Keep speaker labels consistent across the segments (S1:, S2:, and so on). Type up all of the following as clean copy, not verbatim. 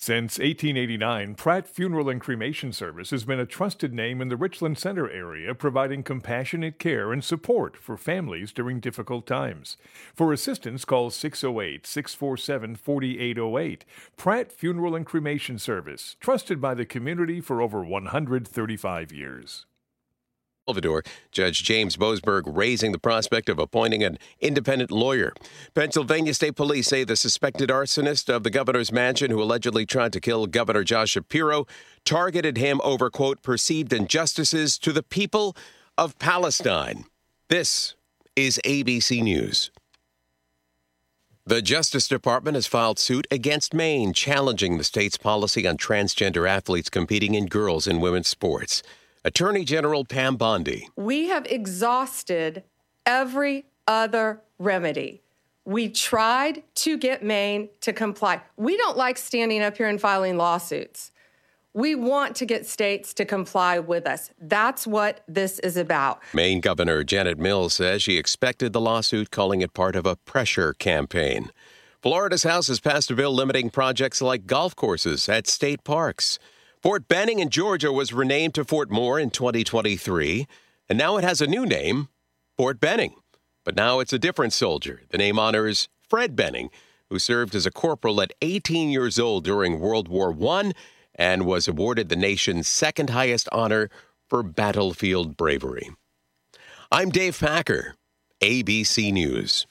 S1: Since 1889, Pratt Funeral and Cremation Service has been a trusted name in the Richland Center area, providing compassionate care and support for families during difficult times. For assistance, call 608-647-4808. Pratt Funeral and Cremation Service, trusted by the community for over 135 years.
S2: Salvador, Judge James Boasberg raising the prospect of appointing an independent lawyer. Pennsylvania State Police say the suspected arsonist of the governor's mansion who allegedly tried to kill Governor Josh Shapiro targeted him over, quote, perceived injustices to the people of Palestine. This is ABC News. The Justice Department has filed suit against Maine, challenging the state's policy on transgender athletes competing in girls' and women's sports. Attorney General Pam Bondi.
S3: We have exhausted every other remedy. We tried to get Maine to comply. We don't like standing up here and filing lawsuits. We want to get states to comply with us. That's what this is about.
S2: Maine Governor Janet Mills says she expected the lawsuit, calling it part of a pressure campaign. Florida's House has passed a bill limiting projects like golf courses at state parks. Fort Benning in Georgia was renamed to Fort Moore in 2023, and now it has a new name, Fort Benning. But now it's a different soldier. The name honors Fred Benning, who served as a corporal at 18 years old during World War I and was awarded the nation's second highest honor for battlefield bravery. I'm Dave Packer, ABC News.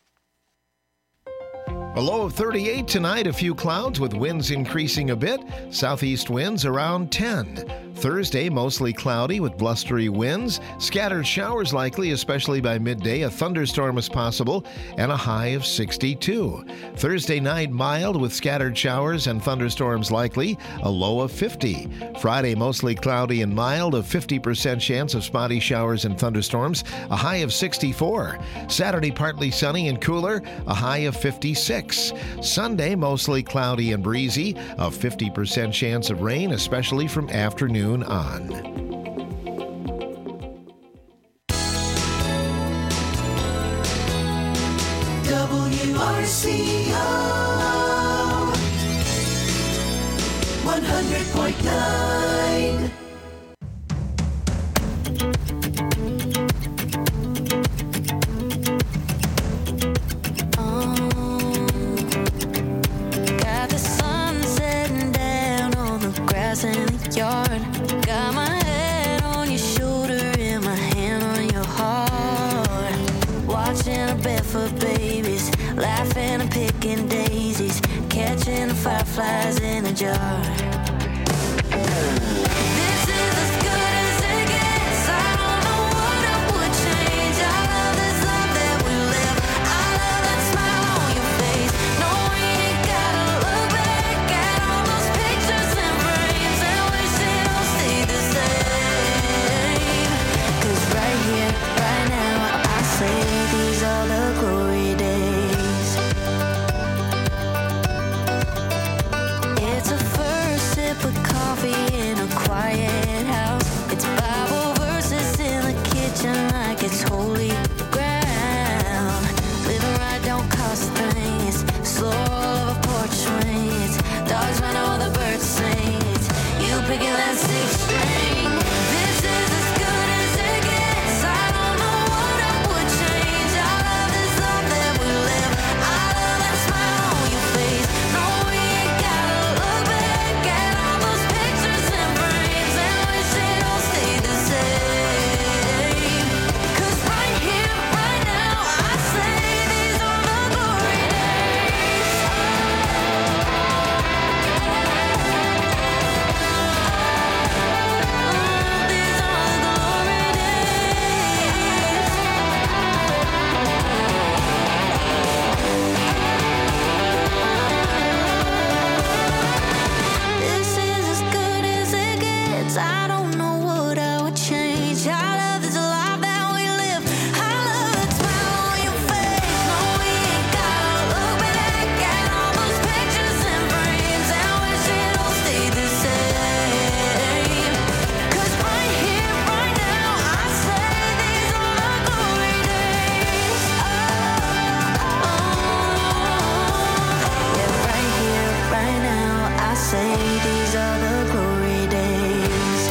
S4: A low of 38 tonight, a few clouds with winds increasing a bit. Southeast winds around 10. Thursday, mostly cloudy with blustery winds. Scattered showers likely, especially by midday. A thunderstorm is possible and a high of 62. Thursday night, mild with scattered showers and thunderstorms likely. A low of 50. Friday, mostly cloudy and mild. A 50% chance of spotty showers and thunderstorms. A high of 64. Saturday, partly sunny and cooler. A high of 56. Sunday, mostly cloudy and breezy, a 50% chance of rain, especially from afternoon on.
S5: WRCO 100.9.
S6: In the yard, got my head on your shoulder and my hand on your heart. Watching the barefoot babies, laughing and picking daisies, catching the fireflies in a jar. This is as good as it gets. I don't know what I would change. I love this love that we live. I love that smile on your face. No, we ain't gotta look back at all those pictures and frames and wish it all stayed the same. 'Cause right here, right now, I say these are the glory days. It's a first sip of coffee in a quiet house. It's Bible verses in the kitchen like it's holy ground. Living right don't cost a thing. It's slow all over porch swings. Dogs run all the birds sing. It's you picking that sixth string. This is as good as it gets. I don't know what I would change. I love this love that we live. I love that smile on your face. No, we ain't gotta look back at all those pictures and frames and wish it all stayed the same. 'Cause right here say these are the glory days.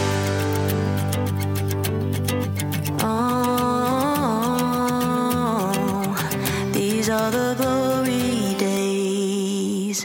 S6: Oh, these are the glory days.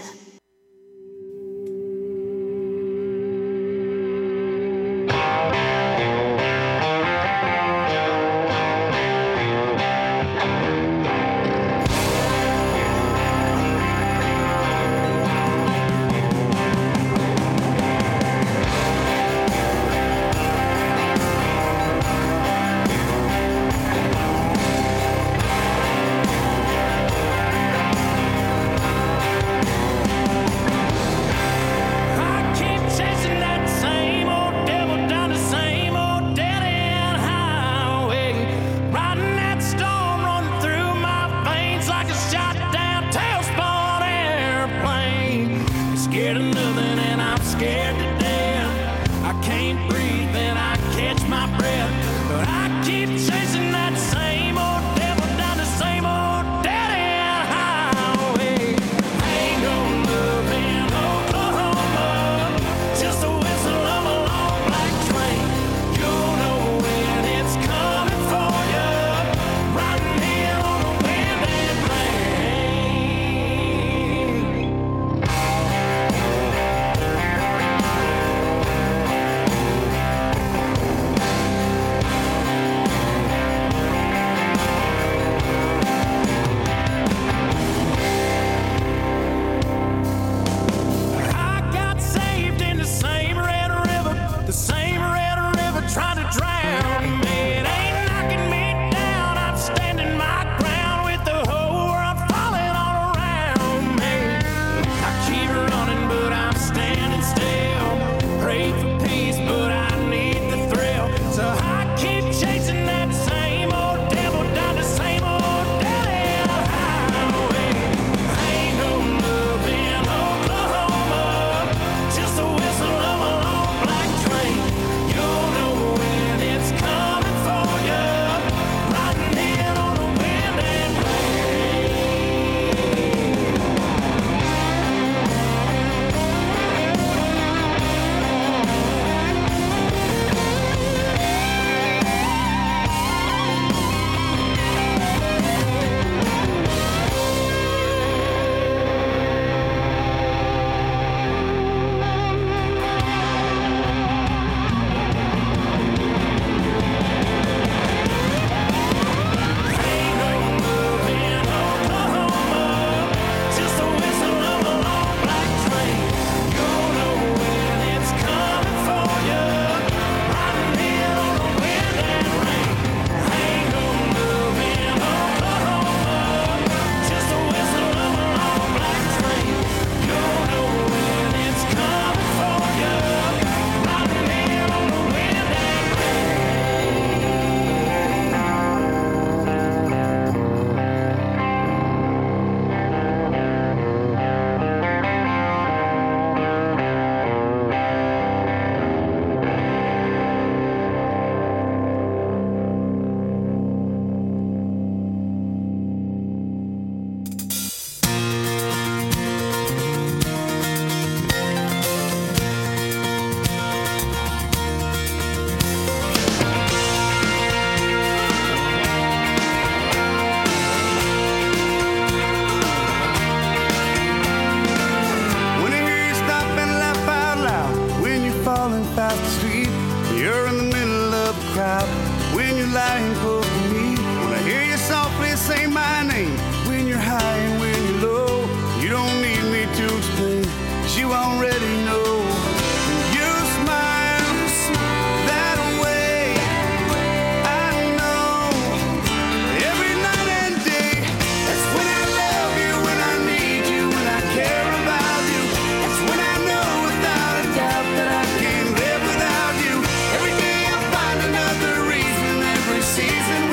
S7: Season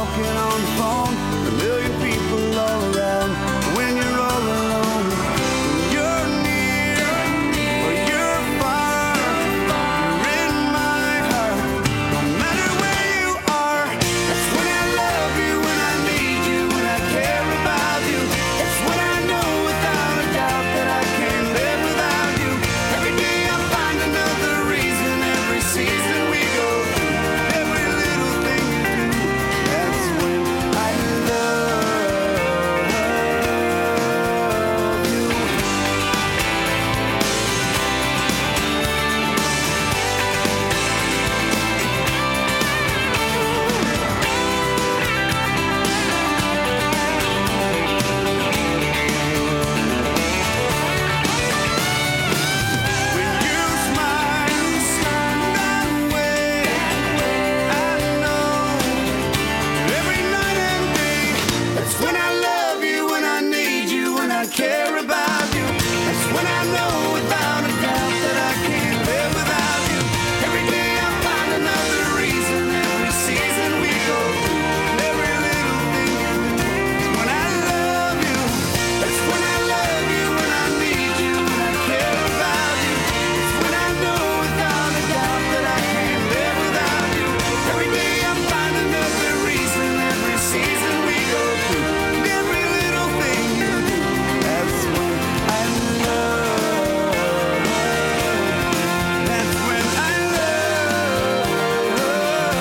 S7: talking on the phone, a million people all around. When you're all alone, you're near or you're far, you're in my heart, no matter where you are. That's when I love you, when I need you, when I care about you. That's when I know without a doubt that I can't live without you. Every day I find another reason, every season we go through, every little thing you do. That's when I love you. When you smile that way, I know every night and day. That's when I love you, when I need you, when I care about you. That's when I know without a doubt that I can't live without you. Every day I find another reason, every season we go through, every little thing you do. That's when I love you. That's when I love you, when I need you, when I care about you. It's when I know without a doubt that I can't live without you. Every day I find another reason, every season we go through, every little thing you do. That's when I love. That's when I love you.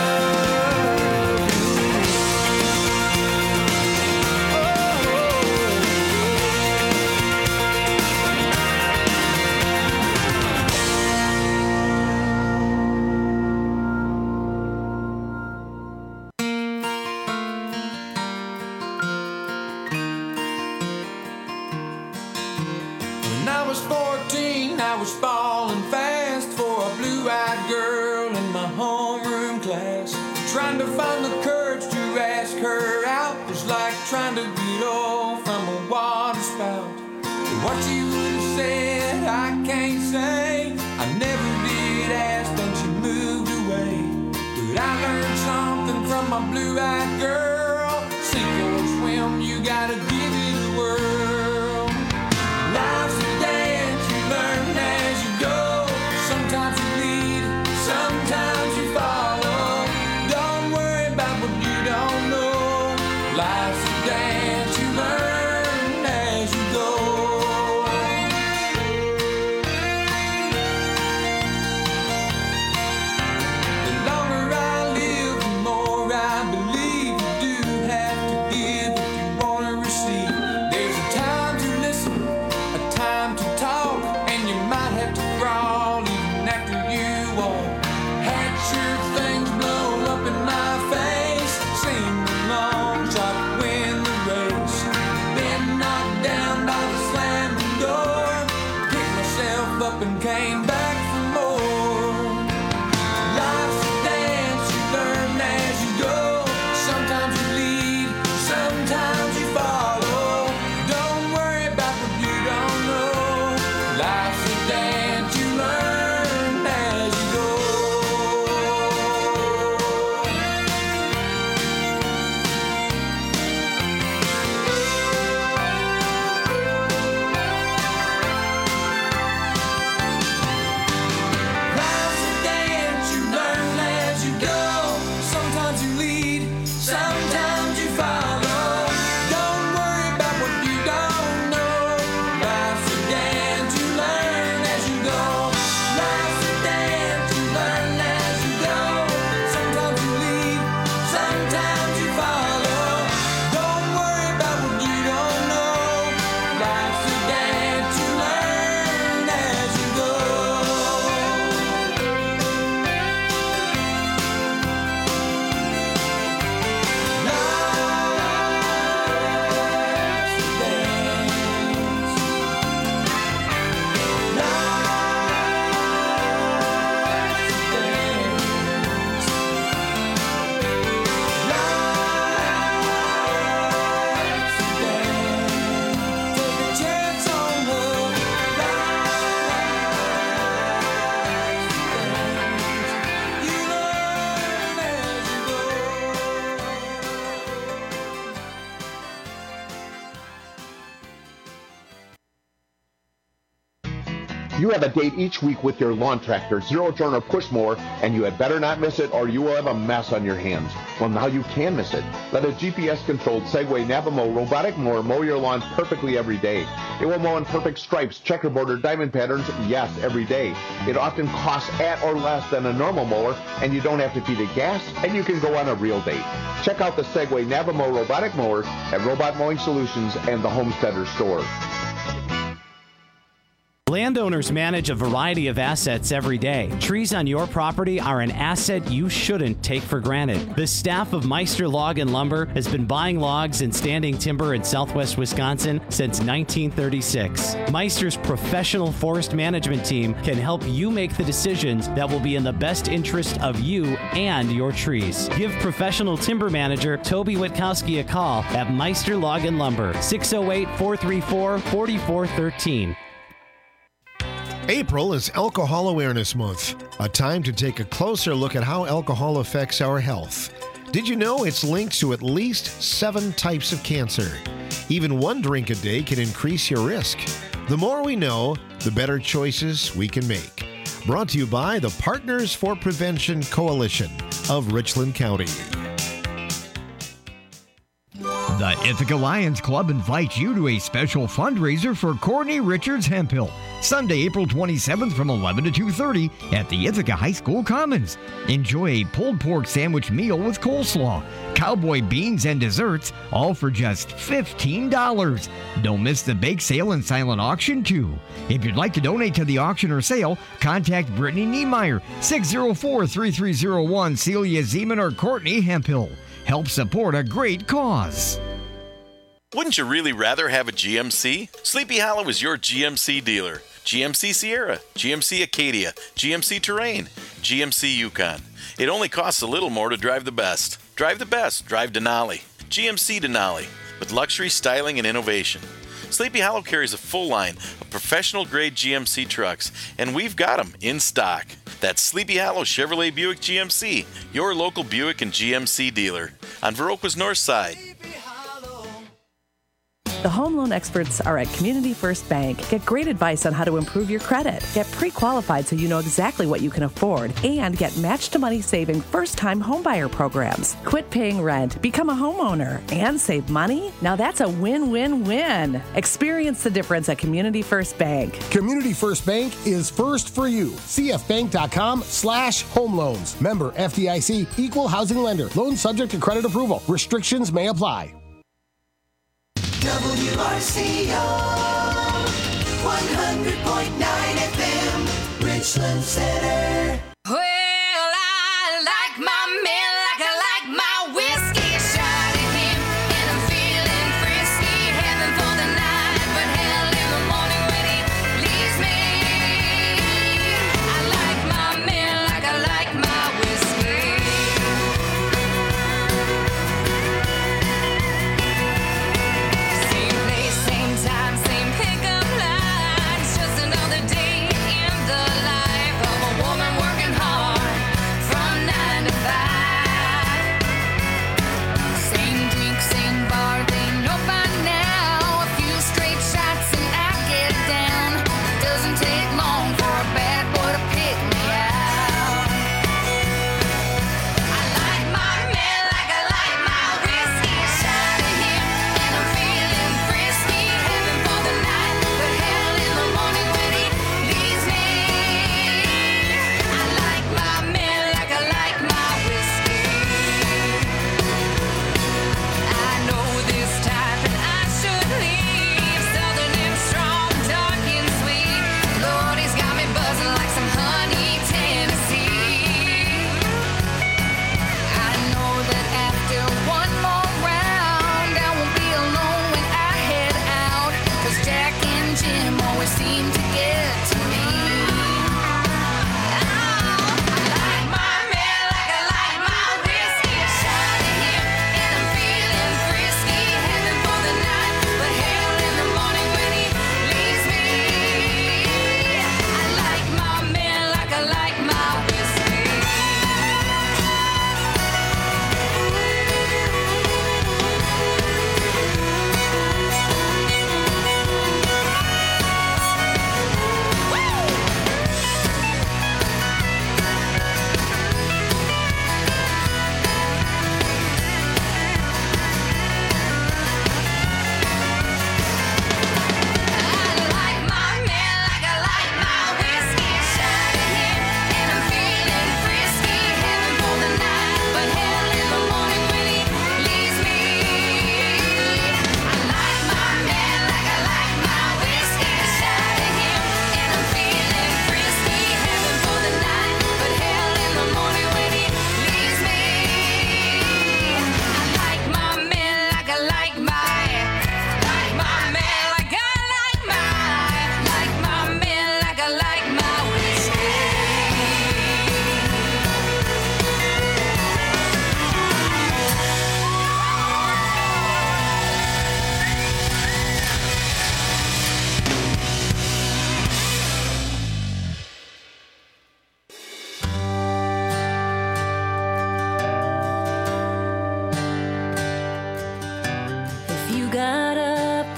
S8: When I was 14, I was falling fast for a blue-eyed girl in my homeroom class. Trying to find the courage to ask her out was like trying to get off from a water spout. What she would have said, I can't say. I never did ask, then she moved away. But I learned something from my blue-eyed girl. Sink or swim, you gotta give it a whirl. Life's a dance, you learn as you go. Sometimes you lead, sometimes you follow. Don't worry about what you don't know. Life's a dance, you learn as you go. The longer I live, the more I believe you do have to give if you want to receive. There's a time to listen, a time to talk, and you might have to crawl even after you walk. Had sure things blow up in my face, sing along, try to win the race. Been knocked down by the slamming door, picked myself up and came back for more. Life's a dance, you learn as you go. Sometimes you lead, sometimes you follow. Don't worry about what you don't know. Life's a dance, you learn as you go.
S9: You have a date each week with your lawn tractor, zero turn or push mower, and you had better not miss it or you will have a mess on your hands. Well, now you can miss it. Let a GPS-controlled Segway Navamo robotic mower mow your lawn perfectly every day. It will mow in perfect stripes, checkerboard, or diamond patterns, yes, every day. It often costs at or less than a normal mower, and you don't have to feed it gas, and you can go on a real date. Check out the Segway Navamo robotic mower at Robot Mowing Solutions and the Homesteader store.
S10: Landowners manage a variety of assets every day. Trees on your property are an asset you shouldn't take for granted. The staff of Meister Log and Lumber has been buying logs and standing timber in southwest Wisconsin since 1936. Meister's professional forest management team can help you make the decisions that will be in the best interest of you and your trees. Give professional timber manager Toby Witkowski a call at Meister Log and Lumber, 608-434-4413.
S4: April is Alcohol Awareness Month, a time to take a closer look at how alcohol affects our health. Did you know it's linked to at least 7 types of cancer? Even one drink a day can increase your risk. The more we know, the better choices we can make. Brought to you by the Partners for Prevention Coalition of Richland County.
S11: The Ithaca Lions Club invites you to a special fundraiser for Courtney Richards Hemphill, Sunday, April 27th from 11 to 2:30 at the Ithaca High School Commons. Enjoy a pulled pork sandwich meal with coleslaw, cowboy beans, and desserts, all for just $15. Don't miss the bake sale and silent auction, too. If you'd like to donate to the auction or sale, contact Brittany Niemeyer, 604-3301, Celia Zeman, or Courtney Hemphill. Help support a great cause.
S12: Wouldn't you really rather have a GMC? Sleepy Hollow is your GMC dealer. GMC Sierra, GMC Acadia, GMC Terrain, GMC Yukon. It only costs a little more to drive the best. Drive the best. Drive Denali. GMC Denali, with luxury, styling, and innovation. Sleepy Hollow carries a full line of professional-grade GMC trucks, and we've got them in stock. That's Sleepy Hollow Chevrolet Buick GMC, your local Buick and GMC dealer on Viroqua's north side.
S13: The home loan experts are at Community First Bank. Get great advice on how to improve your credit. Get pre-qualified so you know exactly what you can afford. And get match-to-money saving first-time homebuyer programs. Quit paying rent, become a homeowner, and save money? Now that's a win-win-win. Experience the difference at Community First Bank.
S14: Community First Bank is first for you. CFbank.com/home loans. Member FDIC, equal housing lender. Loan subject to credit approval. Restrictions may apply.
S5: WRCO 100.9 FM, Richland Center.
S6: Well, I like my man like I like my whiskey. Shot at him and I'm feeling frisky. Heaven for the night, but hell in the morning when he leaves me. I like my man like I like my whiskey. Same place, same time, same pickup lines. Just another day in the life of a woman.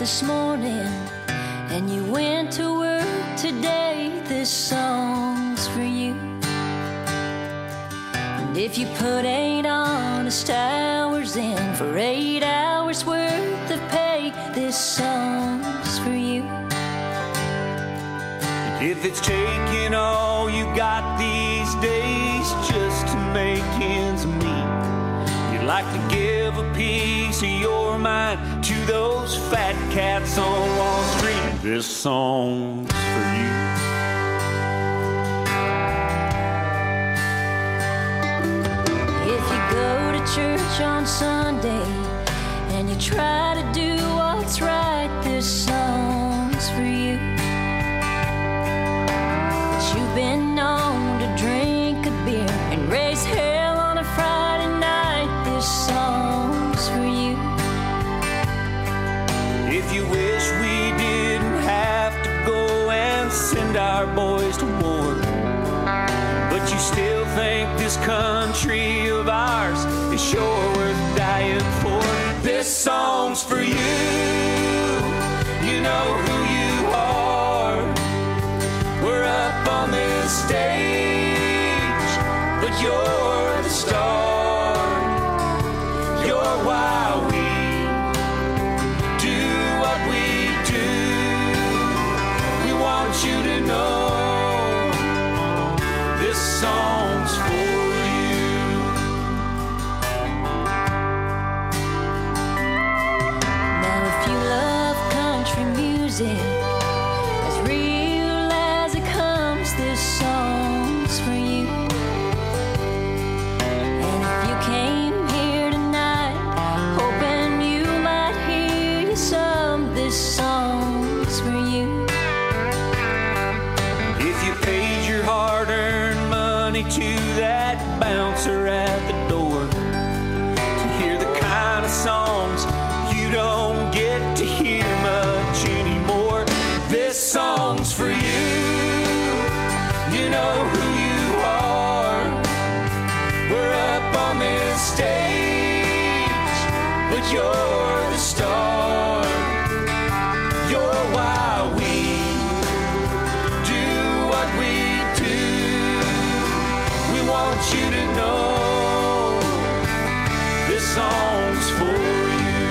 S6: this morning and you went to work today, this song's for you. And if you put 8 honest hours in for 8 hours worth of pay, this song's for you.
S7: If it's taking all you got these days just to make ends meet, you'd like to give a piece of your mind to those fat cats on Wall Street, this song's for you.
S6: If you go to church on Sunday and you try to do what's right, this song's for you. But you've been known to drink a beer and raise hell on a Friday night, this song's for you.
S7: If you wish we didn't have to go and send our boys to war, but you still think this country of ours is sure worth dying for, this song's for you. You know who you are. We're up on this stage, but you're the star. You're why we do what we do. We want you to know this song's for you.
S6: Now if you love country music as real as it comes, this song's for you. And if you came here tonight hoping you might hear you some, this song's for you.
S7: If you paid your hard-earned money to that bouncer at the door to hear the kind of songs you don't get to hear much anymore, this song's for you. You know who you are. We're up on this stage, but you're the star. You're why we do what we do. We want you to know this song's for you.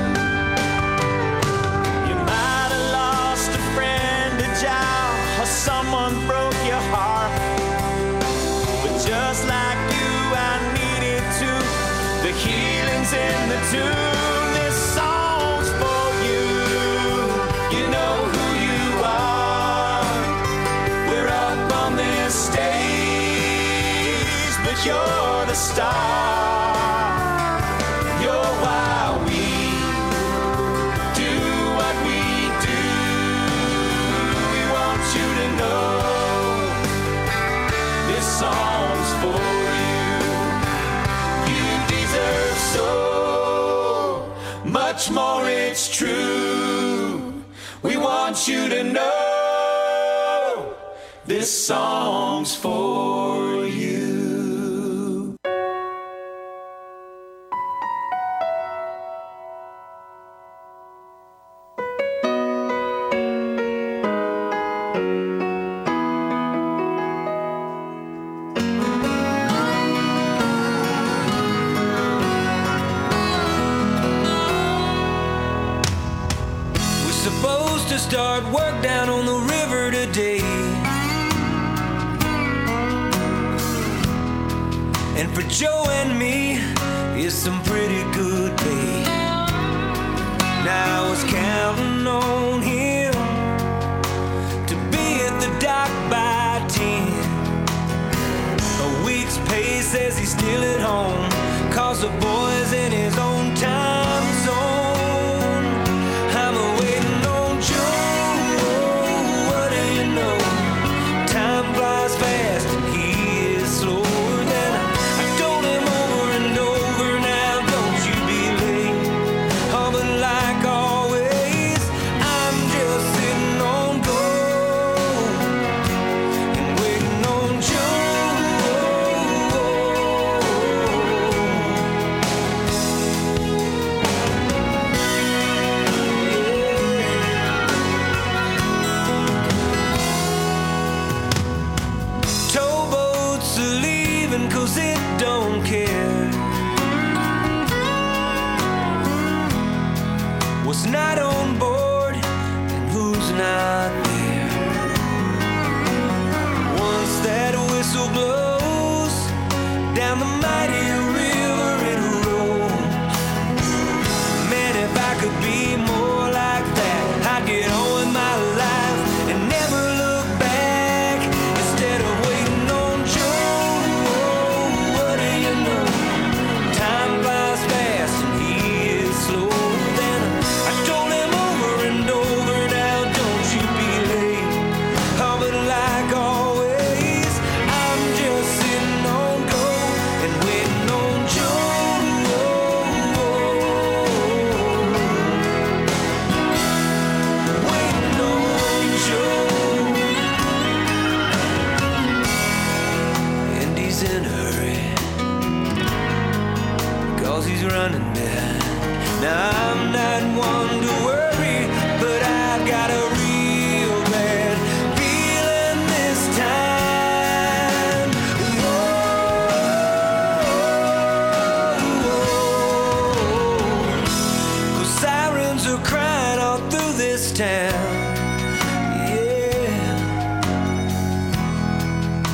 S7: You might have lost a friend, a job, or someone broke your heart, but just like you, I needed to. The healing's in the tune. This song's for you. You know who you are. We're up on this stage, but you're the star. You're why we do what we do. We want you to know this song's for you. You deserve so much more, it's true. We want you to know this song's for you. We're supposed to start work down on the river today, and for Joe and me, it's some pretty good pay. Now I was counting on him to be at the dock by 10. A week's pay says he's still at home, 'cause the boy's in his own time zone. I'm waiting on Joe. What do you know? Time flies fast and he is slower than I told him over and over. Now don't you be late. Oh, but like always, I'm just sitting on gold and waiting on Joe.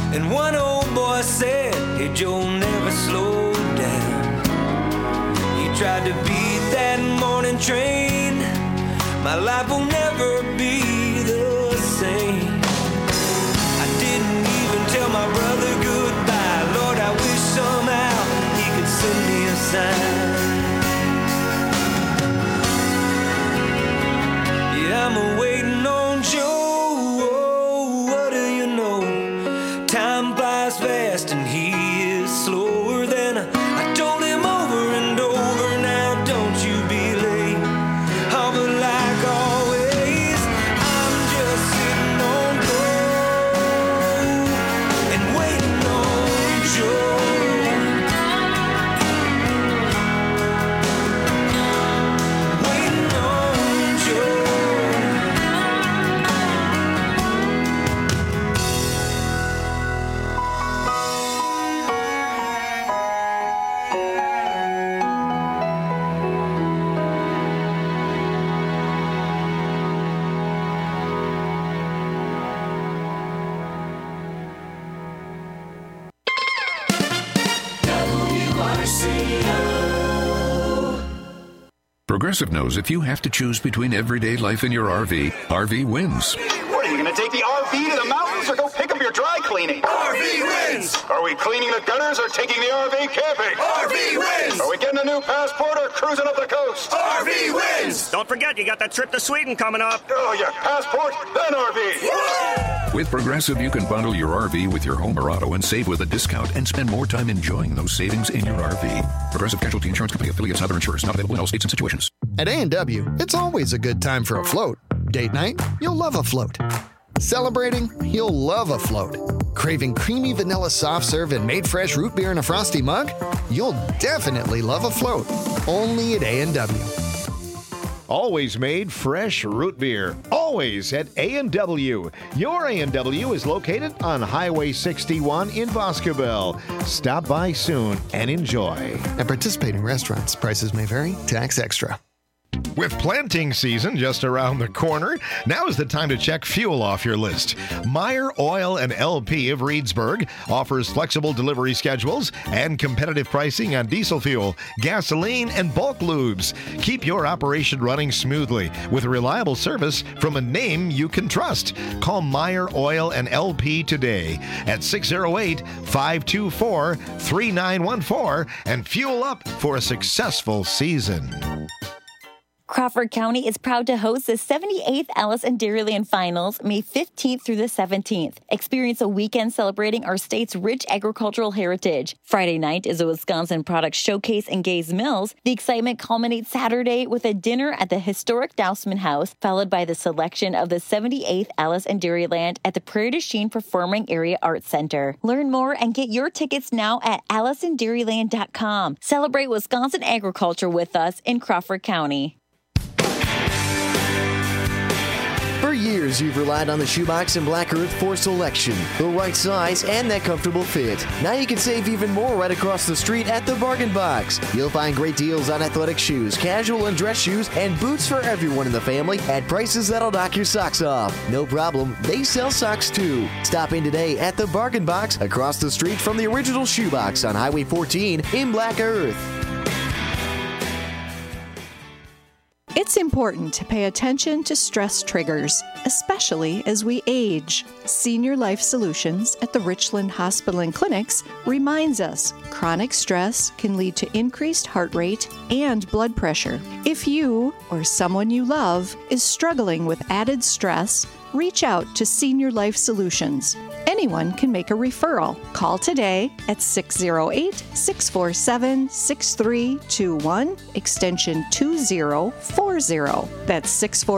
S8: And one old boy said, hey Joe, never slow down. He tried to beat that morning train. My life will never be the same. I didn't even tell my brother goodbye. Lord, I wish somehow he could send me a sign. Yeah, I'm waiting on Joe. What do you know? Time flies fast and he is slower than I told him over and over. Now don't you be late. Oh, but like always, I'm just sitting on gold and waiting on Joe. Waiting on Joe.
S15: Progressive knows if you have to choose between everyday life and your RV, RV wins.
S16: What, are you going to take the RV to the mountains or go pick up your dry cleaning? RV wins! Are we cleaning the gutters or taking the RV camping? RV wins! Are we getting a new passport or cruising up the coast? RV wins!
S17: Don't forget, you got that trip to Sweden coming up.
S16: Oh, yeah, passport, then RV.
S15: With Progressive, you can bundle your RV with your home or auto and save with a discount and spend more time enjoying those savings in your RV. Progressive Casualty Insurance Company affiliates and other insurers not available in all states and situations.
S18: At A&W, it's always a good time for a float. Date night, you'll love a float. Celebrating, you'll love a float. Craving creamy vanilla soft serve and made fresh root beer in a frosty mug? You'll definitely love a float. Only at A&W.
S4: Always made fresh root beer. Always at A&W. Your A&W is located on Highway 61 in Boscobel. Stop by soon and enjoy.
S18: At participating restaurants, prices may vary. Tax extra.
S4: With planting season just around the corner, now is the time to check fuel off your list. Meyer Oil and LP of Reedsburg offers flexible delivery schedules and competitive pricing on diesel fuel, gasoline, and bulk lubes. Keep your operation running smoothly with reliable service from a name you can trust. Call Meyer Oil and LP today at 608-524-3914 and fuel up for a successful season.
S19: Crawford County is proud to host the 78th Alice and Dairyland Finals, May 15th through the 17th. Experience a weekend celebrating our state's rich agricultural heritage. Friday night is a Wisconsin product showcase in Gays Mills. The excitement culminates Saturday with a dinner at the historic Dousman House, followed by the selection of the 78th Alice and Dairyland at the Prairie du Chien Performing Area Arts Center. Learn more and get your tickets now at AliceandDairyland.com. Celebrate Wisconsin agriculture with us in Crawford County.
S20: For years, you've relied on the Shoebox and Black Earth for selection, the right size, and that comfortable fit. Now you can save even more right across the street at the Bargain Box. You'll find great deals on athletic shoes, casual and dress shoes, and boots for everyone in the family at prices that'll knock your socks off. No problem, they sell socks too. Stop in today at the Bargain Box across the street from the original Shoebox on Highway 14 in Black Earth.
S21: It's important to pay attention to stress triggers, especially as we age. Senior Life Solutions at the Richland Hospital and Clinics reminds us chronic stress can lead to increased heart rate and blood pressure. If you or someone you love is struggling with added stress, reach out to Senior Life Solutions. Anyone can make a referral. Call today at 608-647-6321, extension 2040. That's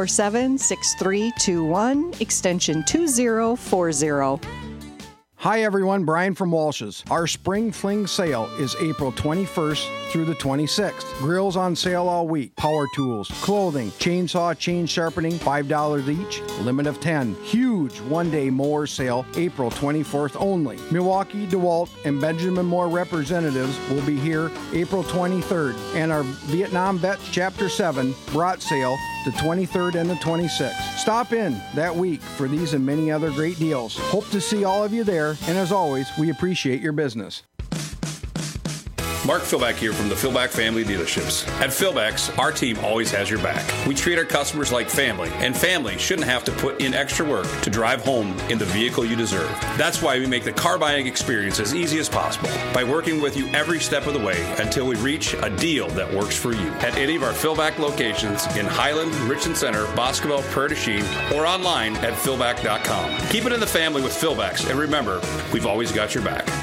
S21: 647-6321, extension 2040.
S22: Hi everyone, Brian from Walsh's. Our Spring Fling sale is April 21st through the 26th. Grills on sale all week, power tools, clothing, chainsaw, chain sharpening, $5 each, limit of 10. Huge one-day mower sale, April 24th only. Milwaukee, DeWalt, and Benjamin Moore representatives will be here April 23rd. And our Vietnam Vets Chapter 7 brat sale the 23rd, and the 26th. Stop in that week for these and many other great deals. Hope to see all of you there, and as always, we appreciate your business.
S1: Mark Philback here from the Philback Family Dealerships. At Philback's, our team always has your back. We treat our customers like family, and family shouldn't have to put in extra work to drive home in the vehicle you deserve. That's why we make the car buying experience as easy as possible by working with you every step of the way until we reach a deal that works for you. At any of our Philback locations in Highland, Richland Center, Boscoville, Prairie du Chien, or online at philback.com. Keep it in the family with Philbacks, and remember, we've always got your back.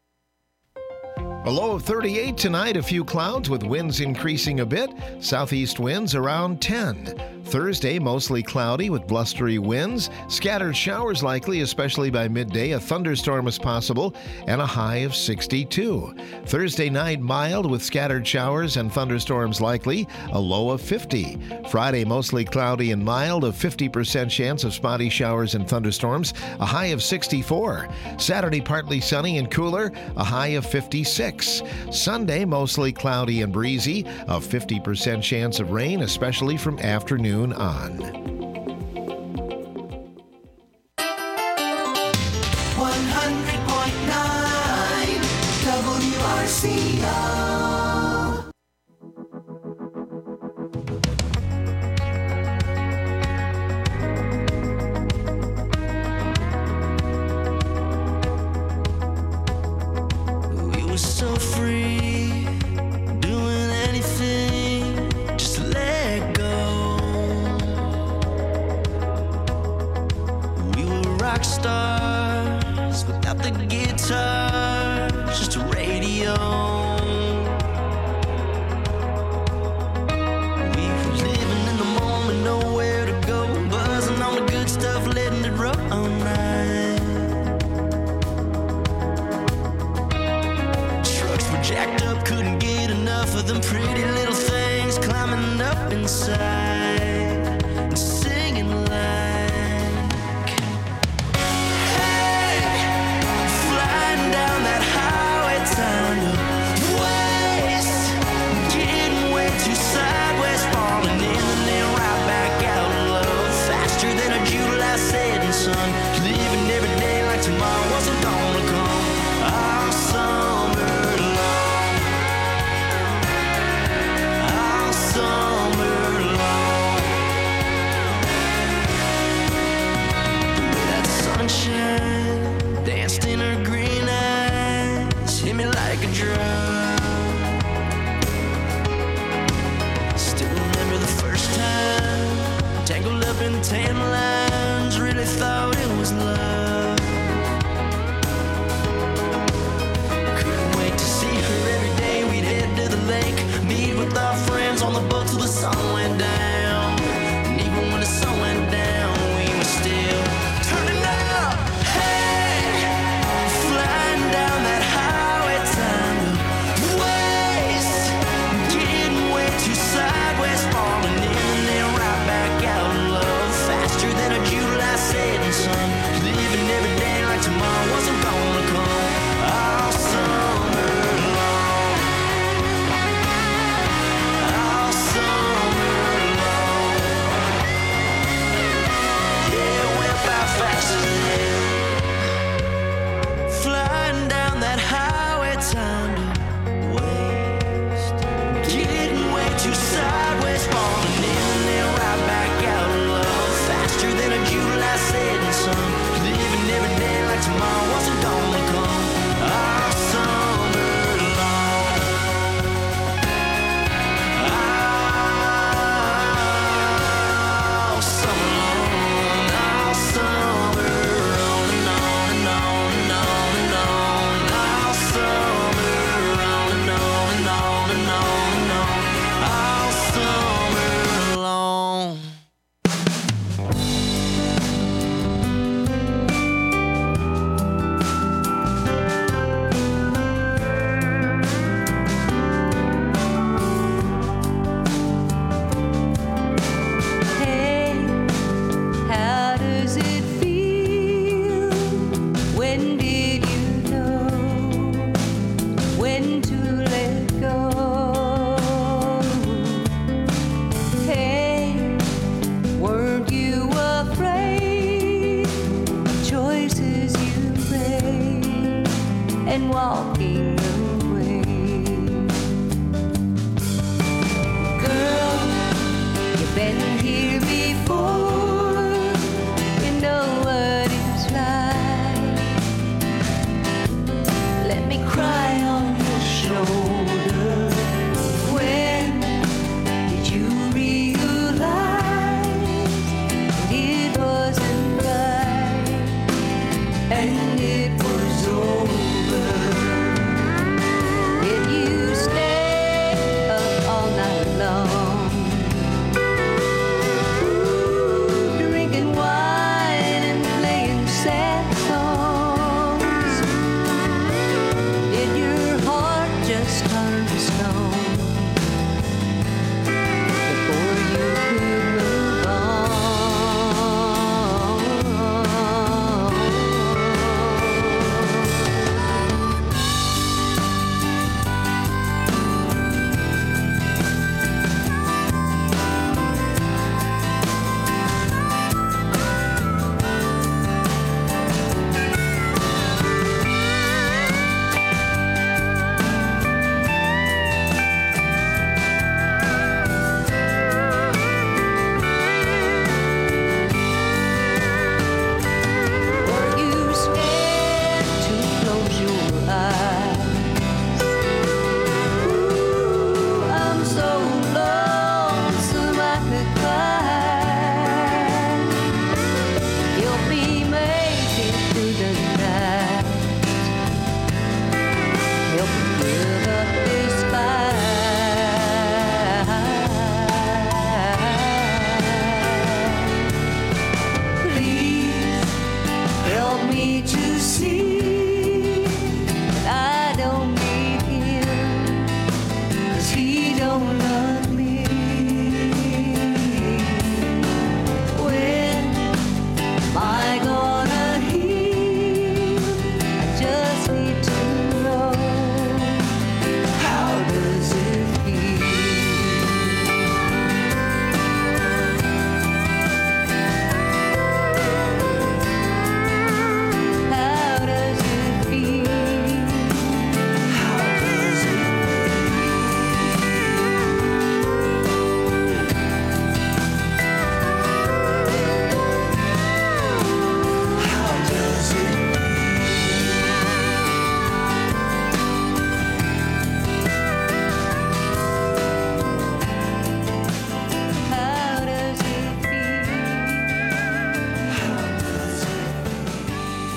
S4: A low of 38 tonight, a few clouds with winds increasing a bit. Southeast winds around 10. Thursday, mostly cloudy with blustery winds. Scattered showers likely, especially by midday. A thunderstorm is possible, and a high of 62. Thursday night, mild with scattered showers and thunderstorms likely. A low of 50. Friday, mostly cloudy and mild. A 50% chance of spotty showers and thunderstorms. A high of 64. Saturday, partly sunny and cooler. A high of 56. Sunday, mostly cloudy and breezy. A 50% chance of rain, especially from afternoon on.
S5: 100.9 WRCO. We were so free, doing anything, just let go. We were rock stars without the guitar, just a radio. We were living in the moment, nowhere to go, buzzing on the good stuff, letting it roll all night. Trucks were jacked up, couldn't get enough of them pretty little things climbing up inside and singing like, hey, flying down that highway, time to waste, getting way too sideways, falling in and then right back out of love, faster than a July setting sun, living every day like tomorrow wasn't gonna come. All summer long, all summer long. The way that sunshine danced in her green eyes hit me like a drum. Still remember the first time, tangled up in tan lines, really thought it was love. Couldn't wait to see her every day. We'd head to the lake, meet with our friends on the boat till the sun went down. And even when the sun went down, we were still turning up. Hey, flying down that highway, time to waste, getting way too sideways, falling in and then right back out of love, faster than a July setting sun, living every day like tomorrow wasn't gonna come. All summer long, all summer long. Yeah, it went by fast as hell. Flying down that highway, time to waste, getting way too sideways, falling in and then right back out of love, faster than a July setting sun, living every day like tomorrow wasn't gonna come. All summer long, all summer long, all summer on and on and on and on and on, all summer on and on and on and on and on, all summer long.
S6: and walking away. Girl, you've been here before, you know what it's like. Let me cry on your shoulder. When did you realize it wasn't right and it was over? Did you stay up all night long, drinking wine and playing sad songs? Did your heart just turn to stone before you could move on? Were you scared to close your eyes? Ooh, I'm so lonesome I could cry. Help me make it through the night. Help me live up this fight. Please help me to see that I don't need him, 'cause he don't love me. When am I gonna heal? I just need to know, how does it feel? How does it feel? How does it feel? How does it feel? How does it feel? How does it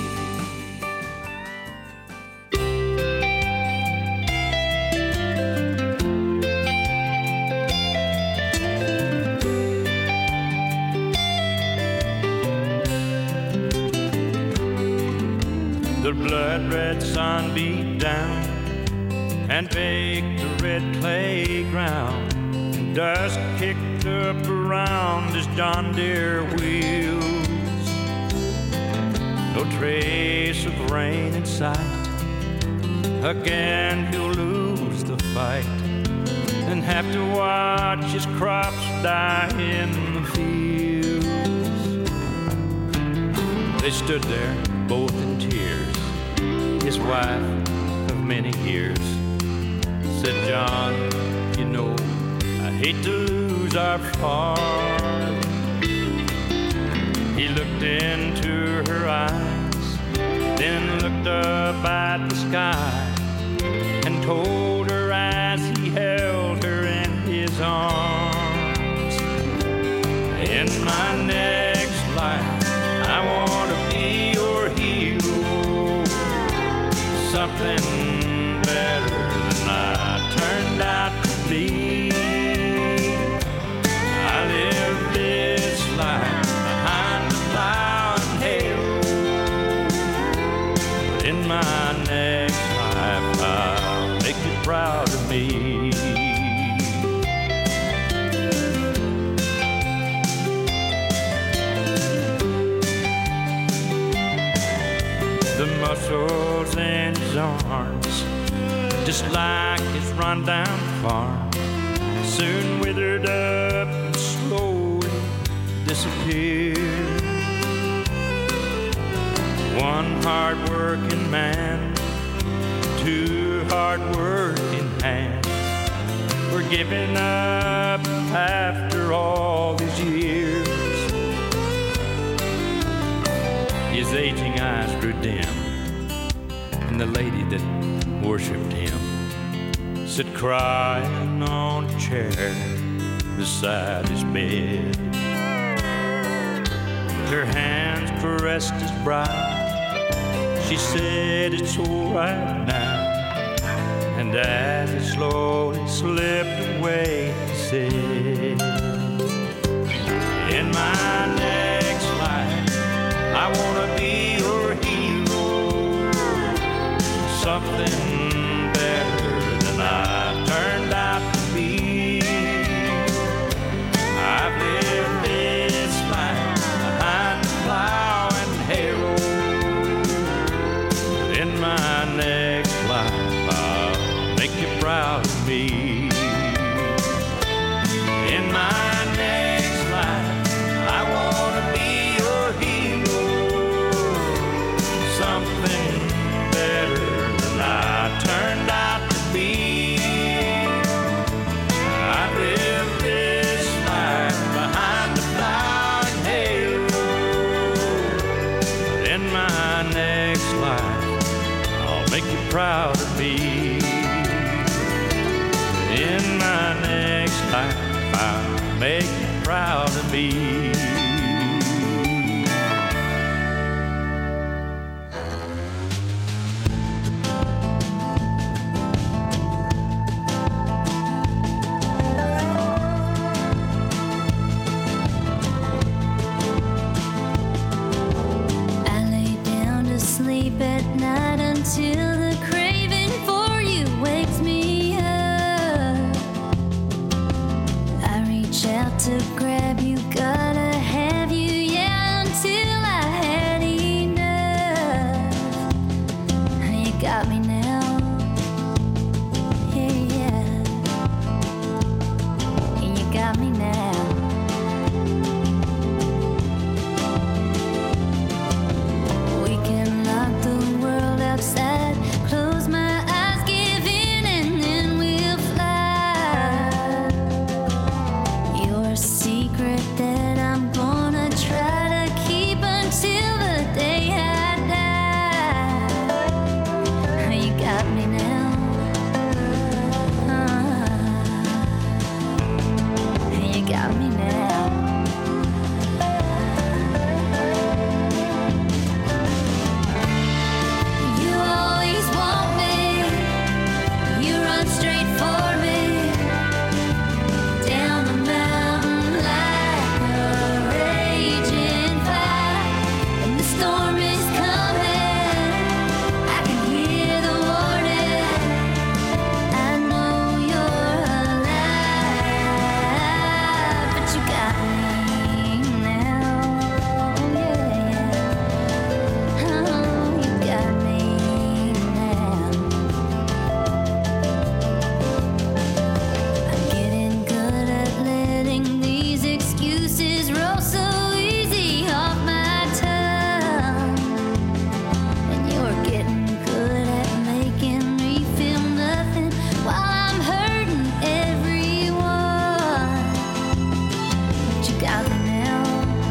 S2: The blood red sun beat down and baked the red clay ground. And dust kicked up around his John Deere wheels. No trace of rain in sight. Again he'll lose the fight and have to watch his crops die in the fields. They stood there, both in tears. His wife of many years said, "John, you know, I hate to lose our farm." He looked into her eyes, then looked up at the sky and told her as he held her in his arms, "In my next life, I want to be your hero, something better than I turned out to be. I lived this life behind the plow and hail, but in my next life I'll make you proud of me." The muscles in his arms, just like his rundown farm, soon withered up and slowly disappeared. One hard-working man hard-working hands were giving up after all these years. His aging eyes grew dim, and the lady that worshipped him sat crying on a chair beside his bed. Her hands caressed his brow. She said, "It's all right now." And as he slowly slipped away, he said, "In my next life, I want to be your hero, something better than I turned out to be. I've lived this life behind the plow and harrow. In my next life, I'll make you proud of me. In my next life, I want to be your hero, something better than I turned out to be. I've lived this life behind the plow and harrow. In my next life, I'll make you proud of me. In my next life, I'll make you proud of me."
S6: I lay down to sleep at night until the craving for you wakes me up. I reach out to grab you, gotta have you, yeah, until I had enough. You got me now, yeah, yeah. You got me now. We can lock the world outside, close my eyes, give in, and then we'll fly. You're a secret that I'm gonna try to keep until the day I die. You got me now. You got me now. You always want me, you run straight for me, down the mountain like a raging fire. And the storm is coming, I can hear the warning, I know you're alive. But you got me now, yeah, yeah. Oh, you got me now. I'm getting good at letting these excuses roll so easy off my tongue. And you're getting good at making me feel nothing while I'm hurting everyone. But you got me now,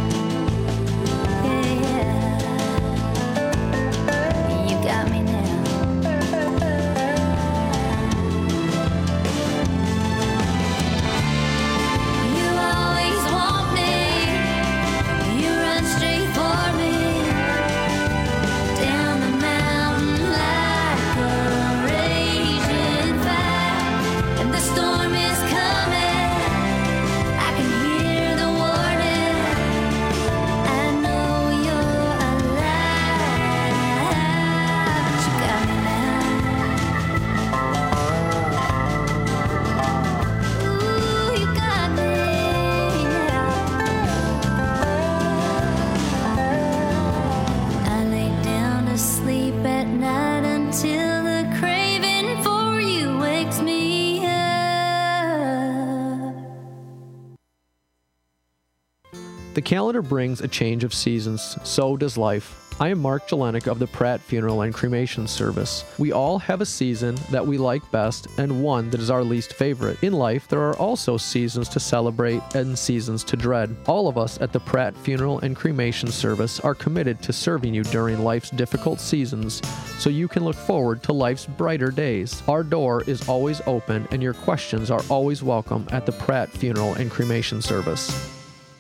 S6: yeah, yeah. You got me now. You always want me, you run straight for me, down the mountain like a raging fire. And the storm is coming, I can hear the warning, I know you're alive. But you got me now. Ooh, you got me now. I lay down to sleep at night until the craving for you wakes me up.
S3: The calendar brings a change of seasons, so does life. I am Mark Jelenik of the Pratt Funeral and Cremation Service. We all have a season that we like best and one that is our least favorite. In life, there are also seasons to celebrate and seasons to dread. All of us at the Pratt Funeral and Cremation Service are committed to serving you during life's difficult seasons so you can look forward to life's brighter days. Our door is always open and your questions are always welcome at the Pratt Funeral and Cremation Service.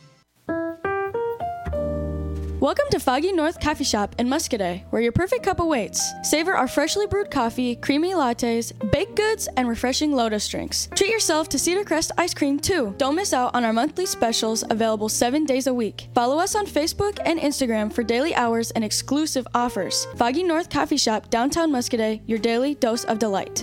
S9: Welcome to Foggy North Coffee Shop in Muscadet, where your perfect cup awaits. Savor our freshly brewed coffee, creamy lattes, baked goods, and refreshing Lotus drinks. Treat yourself to Cedar Crest ice cream, too. Don't miss out on our monthly specials available 7 days a week. Follow us on Facebook and Instagram for daily hours and exclusive offers. Foggy North Coffee Shop, downtown Muscadet, your daily dose of delight.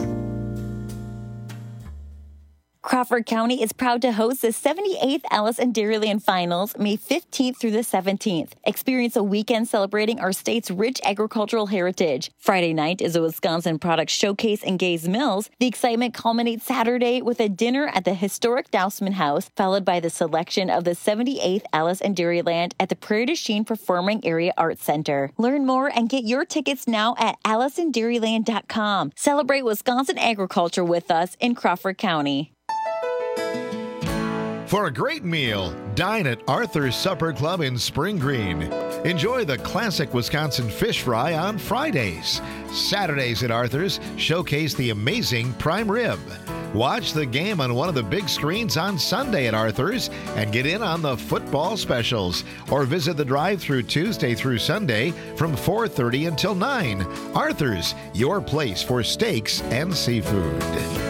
S19: Crawford County is proud to host the 78th Alice and Dairyland Finals, May 15th through the 17th. Experience a weekend celebrating our state's rich agricultural heritage. Friday night is a Wisconsin product showcase in Gays Mills. The excitement culminates Saturday with a dinner at the historic Dousman House, followed by the selection of the 78th Alice and Dairyland at the Prairie du Chien Performing Area Arts Center. Learn more and get your tickets now at AliceandDairyland.com. Celebrate Wisconsin agriculture with us in Crawford County.
S4: For a great meal, dine at Arthur's Supper Club in Spring Green. Enjoy the classic Wisconsin fish fry on Fridays. Saturdays at Arthur's showcase the amazing prime rib. Watch the game on one of the big screens on Sunday at Arthur's and get in on the football specials. Or visit the drive-thru Tuesday through Sunday from 4:30 until 9. Arthur's, your place for steaks and seafood.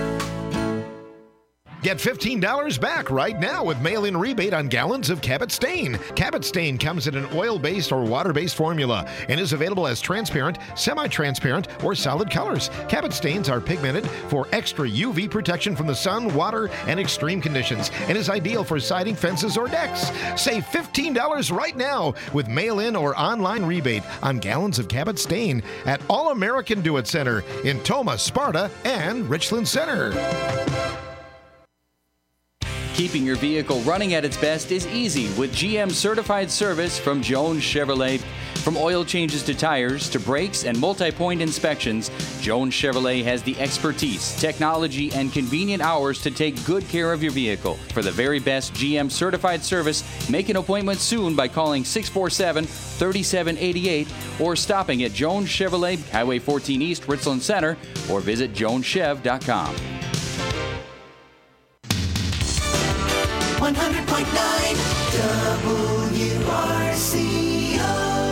S4: Get $15 back right now with mail-in rebate on gallons of Cabot Stain. Cabot Stain comes in an oil-based or water-based formula and is available as transparent, semi-transparent, or solid colors. Cabot Stains are pigmented for extra UV protection from the sun, water, and extreme conditions and is ideal for siding, fences, or decks. Save $15 right now with mail-in or online rebate on gallons of Cabot Stain at All American Do-It Center in Tomah, Sparta, and Richland Center.
S23: Keeping your vehicle running at its best is easy with GM certified service from Jones Chevrolet. From oil changes to tires to brakes and multi-point inspections, Jones Chevrolet has the expertise, technology, and convenient hours to take good care of your vehicle. For the very best GM certified service, make an appointment soon by calling 647-3788 or stopping at Jones Chevrolet, Highway 14 East, Richland Center, or visit joneschev.com.
S5: 100.9 WRCO.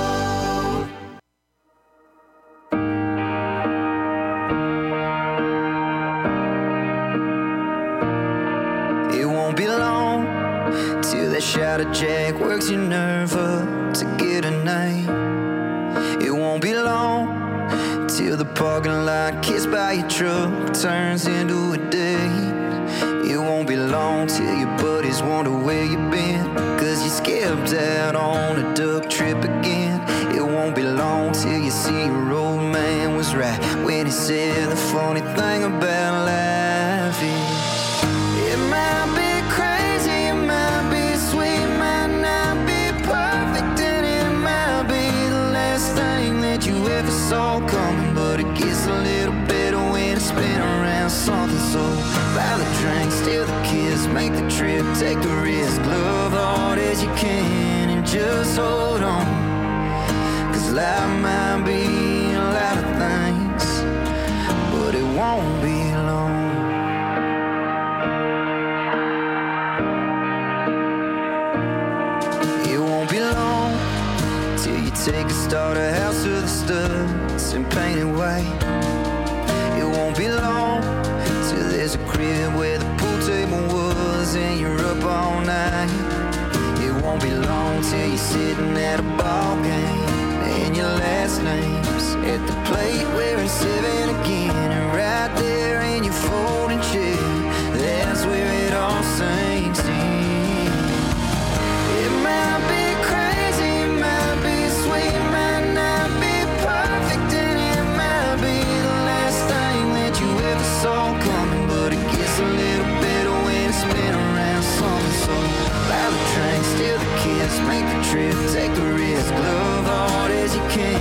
S5: It won't be long till that shadow jack works your nerve up to get a night. It won't be long till the parking lot kissed by your truck turns into a date. It won't be long till your buddies wonder where you've been, 'cause you skipped out on a duck trip again. It won't be long till you see your old man was right when he said the funny thing about life is it might be crazy, it might be sweet, might not be perfect, and it might be the last thing that you ever saw coming, but it gets a little better when it's been around something. So buy the drink, steal the kiss, make the trip, take the risk, love hard as you can and just hold on, 'cause life might be a lot of things, but it won't be long. It won't be long till you take a starter house to the studs and paint it white. It won't be long till there's a crib where the pool table was and you're up all night. It won't be long till you're sitting at a ball game and your last name's at the plate where it's 7 again, and right there in your folding chair, that's where it all sinks in. It might be crazy, it might be sweet, might not be perfect, and it might be the last thing that you ever saw coming, but it gets a little better when it's been around something. So buy the drink, steal the kiss, make the trip, take the risk, love hard as you can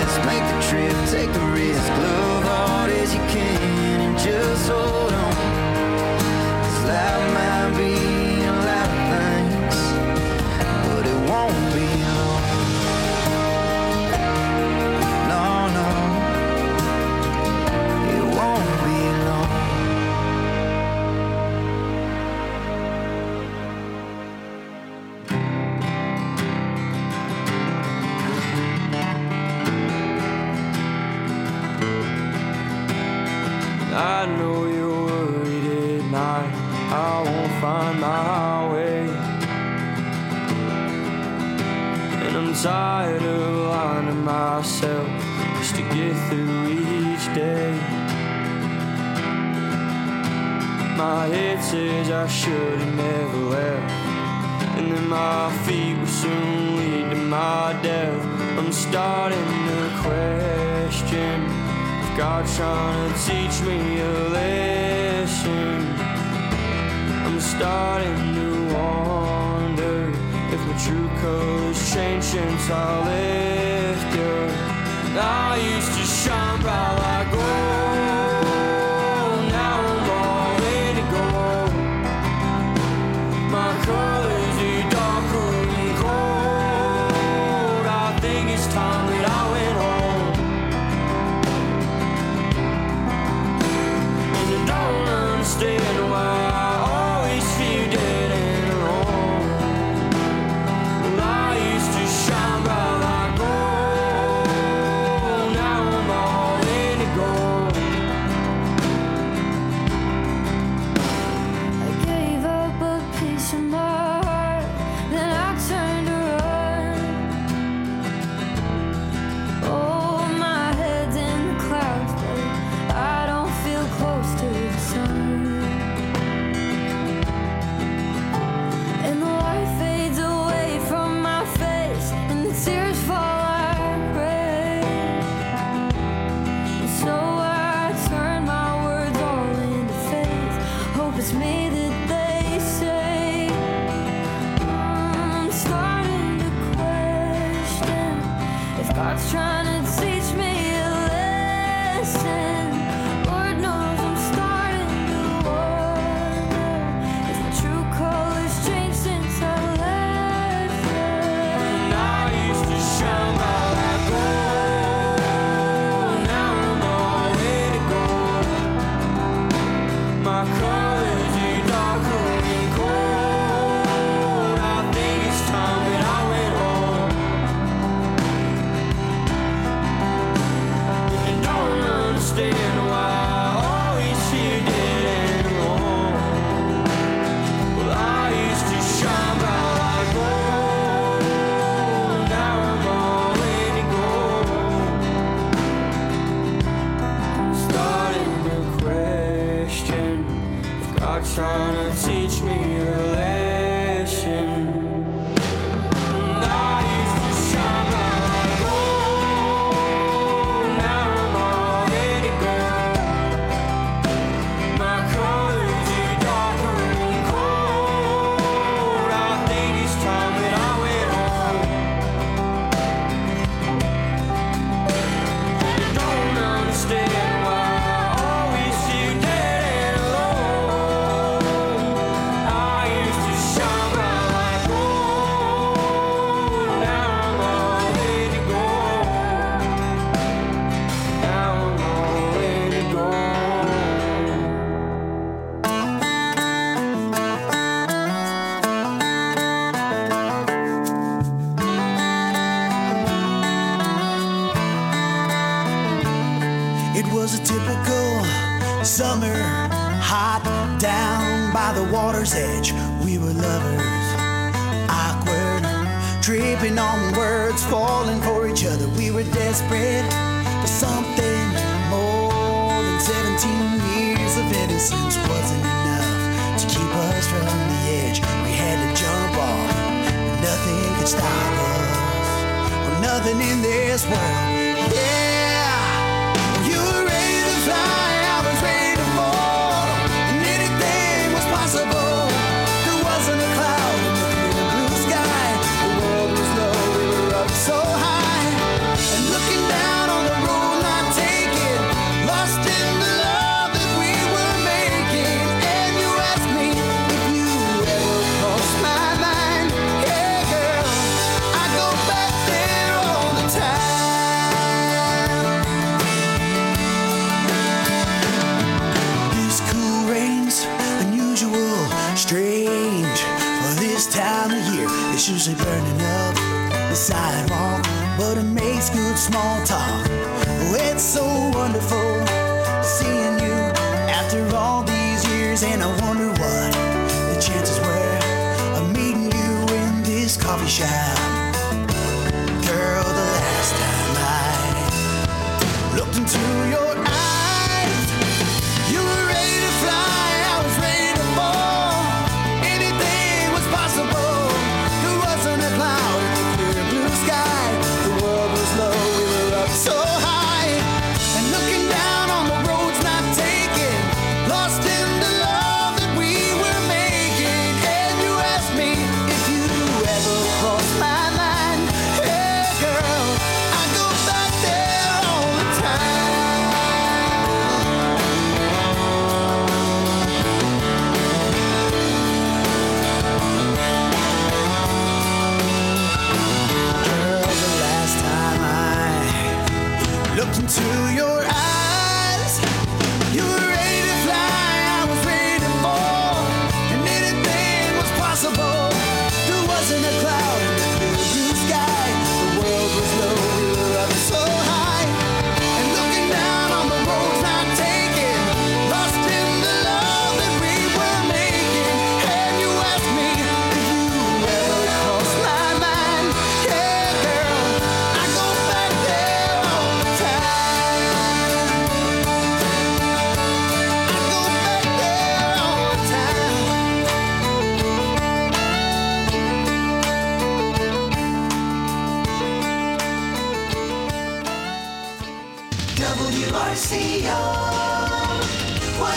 S5: list. Make the trip, take the risk. Love hard as you can and just hold on. 'Cause life might be a lot of things, but it won't be long. No, no, it won't be long.
S8: I know you're worried at night, I won't find my way. And I'm tired of lying to myself just to get through each day. My head says I should have never left, and then my feet will soon lead to my death. I'm starting to question if God's trying to teach me a lesson. I'm starting to wonder if my true colors changed since I left you. I used to shine bright like gold, now I'm all ready to go. My colors are darker and cold. I think it's time that I went home. And I don't understand why I always feel dead and alone. Well, I used to shine bright like gold, now I'm all ready to go.
S6: I gave up a piece of my heart, then I turned to run. Oh, my head's in the clouds, but I don't feel close to the sun. And the light fades away from my face, and the tears fall like rain. And so I turn my words all into faith. Hope it's me that they say. I'm starting to question if God's trying to teach me a lesson. Lord knows I'm starting to wonder if my true colors changed since I left you.
S8: And I used to shine bright like gold, now I'm all ready to go. My colors are darker and cold. I think it's time that I went home. And I don't understand why I always feel dead and alone. Well, I used to shine bright like gold, now I'm all ready to go. I'm starting to question if God's trying to teach me a lesson. I used to shine bright like gold, now I'm all ready to go. My colors are darker and cold. I think it's time that I went home. I don't understand why I always feel dead and alone. I used to shine bright like gold, now I'm all ready to go. Now I'm all ready to go.
S5: It was a typical summer, hot down by the water's edge. We were lovers, awkward, tripping on words, falling for each other. We were desperate for something more than 17 years of innocence wasn't enough to keep us from the edge. We had to jump off, but nothing could stop us. Well, nothing in this world. Yeah, you were ready to fly, I was ready to fall, and anything was possible. There wasn't a cloud in the clear blue sky. The world was low, we were up so high, and looking down Pictures are burning up the sidewalk, but it makes good small talk. Oh, it's so wonderful seeing you after all these years, and I wonder what the chances were of meeting you in this coffee shop. Girl, the last time I looked into your eyes, you were ready to fly, I was ready to fall. Anything was possible. There wasn't a cloud in the clear blue sky. The world was low, we were up so high, and looking down on the roads not taken, lost in the love that we were making. And you asked me if you ever crossed my mind. Hey girl, I go back there all the time. Girl, the last time I looked into your eyes, you were ready to fly, I was ready to fall, and anything was possible. There wasn't a cloud in the clear blue sky. The world was low, we were up so high, and looking down on the roads not taken, lost in the love that we were making. And you asked me if you ever crossed my mind. Yeah, girl, I go back there all the time. I go back there all the time. WRCO.